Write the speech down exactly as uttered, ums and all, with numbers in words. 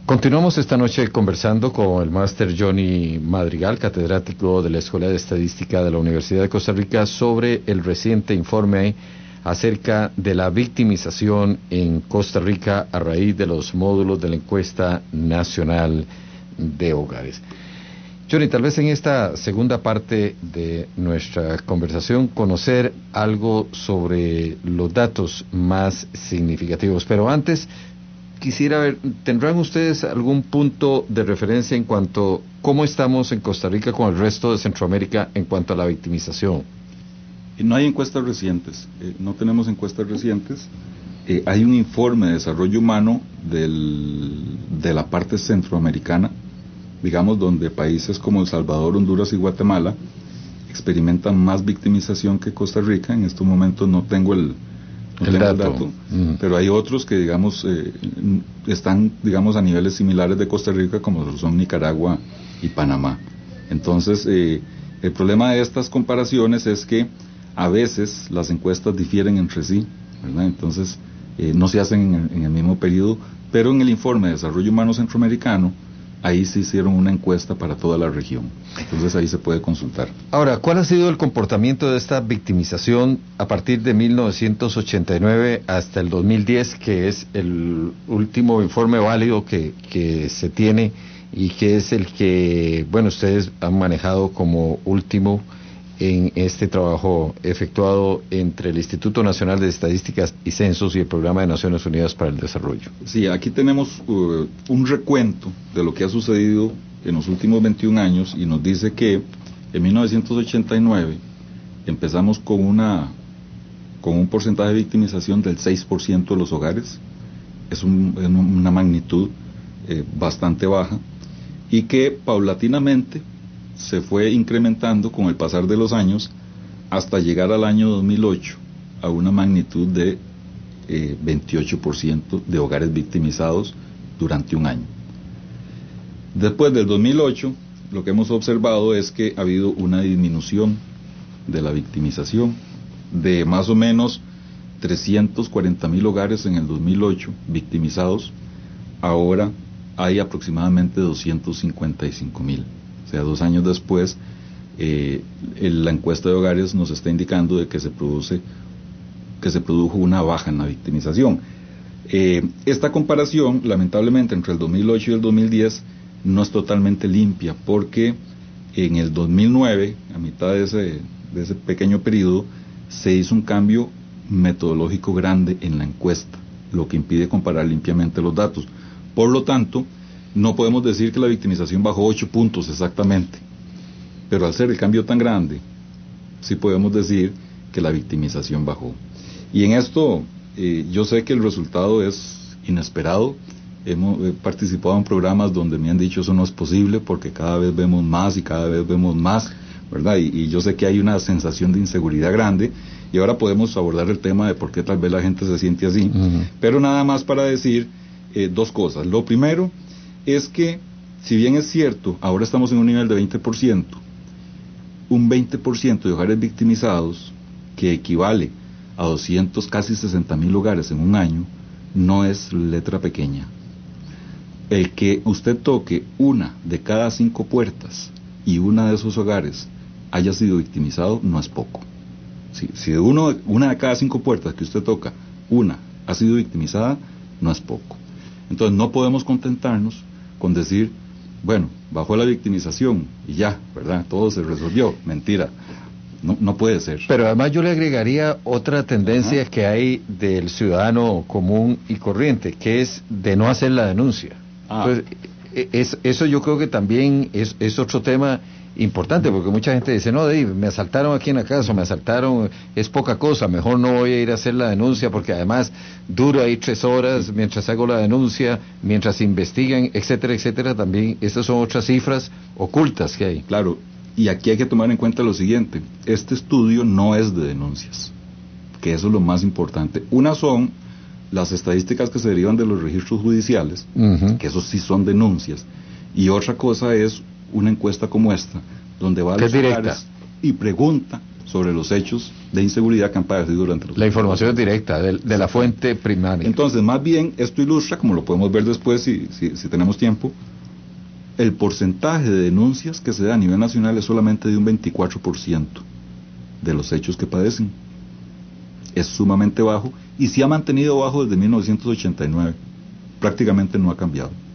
Continuamos esta noche conversando con el máster Johnny Madrigal, catedrático de la Escuela de Estadística de la Universidad de Costa Rica, sobre el reciente informe acerca de la victimización en Costa Rica a raíz de los módulos de la encuesta nacional de hogares. Johnny, tal vez en esta segunda parte de nuestra conversación conocer algo sobre los datos más significativos, pero antes quisiera ver, ¿tendrán ustedes algún punto de referencia en cuanto a cómo estamos en Costa Rica con el resto de Centroamérica en cuanto a la victimización? No hay encuestas recientes, eh, no tenemos encuestas recientes. Eh, hay un informe de desarrollo humano del, de la parte centroamericana, digamos, donde países como El Salvador, Honduras y Guatemala experimentan más victimización que Costa Rica. En estos momentos no tengo el, no el tengo dato, el dato mm. pero hay otros que, digamos, eh, están, digamos, a niveles similares de Costa Rica, como son Nicaragua y Panamá. Entonces, eh, el problema de estas comparaciones es que a veces las encuestas difieren entre sí, ¿verdad? Entonces, eh, no se hacen en el, en el mismo periodo, pero en el informe de desarrollo humano centroamericano, ahí se hicieron una encuesta para toda la región. Entonces ahí se puede consultar. Ahora, ¿cuál ha sido el comportamiento de esta victimización a partir de mil novecientos ochenta y nueve hasta el dos mil diez, que es el último informe válido que, que se tiene y que es el que, bueno, ustedes han manejado como último en este trabajo efectuado entre el Instituto Nacional de Estadísticas y Censos y el Programa de Naciones Unidas para el Desarrollo? Sí, aquí tenemos uh, un recuento de lo que ha sucedido en los últimos veintiún años y nos dice que en mil novecientos ochenta y nueve empezamos con una con un porcentaje de victimización del seis por ciento de los hogares. Es un, una magnitud eh, bastante baja, y que paulatinamente se fue incrementando con el pasar de los años hasta llegar al año dos mil ocho a una magnitud de eh, veintiocho por ciento de hogares victimizados durante un año. Después del dos mil ocho, lo que hemos observado es que ha habido una disminución de la victimización de más o menos trescientos cuarenta mil hogares en el dos mil ocho victimizados. Ahora hay aproximadamente doscientos cincuenta y cinco mil. O sea, dos años después, eh, el, la encuesta de hogares nos está indicando de que se produce, que se produjo una baja en la victimización. Eh, esta comparación, lamentablemente, entre el dos mil ocho y el dos mil diez no es totalmente limpia, porque en el dos mil nueve, a mitad de ese, de ese pequeño periodo, se hizo un cambio metodológico grande en la encuesta, lo que impide comparar limpiamente los datos. Por lo tanto, no podemos decir que la victimización bajó ocho puntos exactamente, pero al ser el cambio tan grande, sí podemos decir que la victimización bajó. Y en esto, eh, yo sé que el resultado es inesperado. Hemos he participado en programas donde me han dicho eso no es posible porque cada vez vemos más y cada vez vemos más, ¿verdad? Y, y yo sé que hay una sensación de inseguridad grande, y ahora podemos abordar el tema de por qué tal vez la gente se siente así. Uh-huh. Pero nada más para decir eh, dos cosas. Lo primero es que, si bien es cierto, ahora estamos en un nivel de veinte por ciento, un veinte por ciento de hogares victimizados, que equivale a doscientos, casi sesenta mil hogares en un año, no es letra pequeña. El que usted toque una de cada cinco puertas y una de esos hogares haya sido victimizado no es poco. Si, si de uno, una de cada cinco puertas que usted toca, una ha sido victimizada, no es poco. Entonces no podemos contentarnos con decir, bueno, bajó la victimización y ya, ¿verdad? Todo se resolvió. Mentira. No, no puede ser. Pero además yo le agregaría otra tendencia Ajá. que hay del ciudadano común y corriente, que es de no hacer la denuncia. Ah. Entonces, es, eso yo creo que también es, es otro tema importante, porque mucha gente dice, no, Dave, me asaltaron aquí en la casa, me asaltaron, es poca cosa, mejor no voy a ir a hacer la denuncia, porque además dura ahí tres horas mientras hago la denuncia, mientras investigan, etcétera, etcétera. También estas son otras cifras ocultas que hay. Claro, y aquí hay que tomar en cuenta lo siguiente: este estudio no es de denuncias, que eso es lo más importante. Una son las estadísticas que se derivan de los registros judiciales, uh-huh. que esos sí son denuncias, y otra cosa es una encuesta como esta, donde va a los hogares y pregunta sobre los hechos de inseguridad que han padecido durante los La información es directa, de, de la fuente primaria. Entonces, más bien, esto ilustra, como lo podemos ver después si, si, si tenemos tiempo, el porcentaje de denuncias que se da a nivel nacional es solamente de un veinticuatro por ciento de los hechos que padecen. Es sumamente bajo y se ha mantenido bajo desde mil novecientos ochenta y nueve. Prácticamente no ha cambiado.